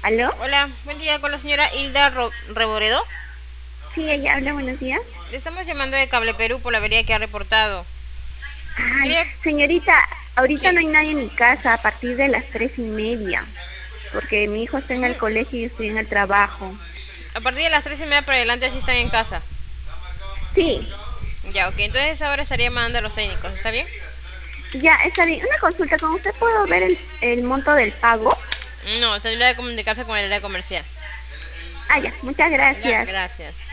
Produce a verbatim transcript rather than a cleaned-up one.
¿Aló? Hola, buen día con la señora Hilda Ro- Reboredo. Sí, ella habla, buenos días. Le estamos llamando de Cable Perú por la avería que ha reportado. Ay, Quería... señorita, ahorita Sí. no hay nadie en mi casa a partir de las tres y media, porque mi hijo está en el Ujú. colegio y yo estoy en el trabajo. A partir de las tres y media para adelante así están en casa. Sí, Ya, ok, entonces ahora estaría mandando a los técnicos, ¿está bien? ya, está bien. Una consulta, ¿con usted puedo ver el, el monto del pago? No, tendría que comunicarse con el área comercial. Ah, ya, muchas Ya, gracias. gracias.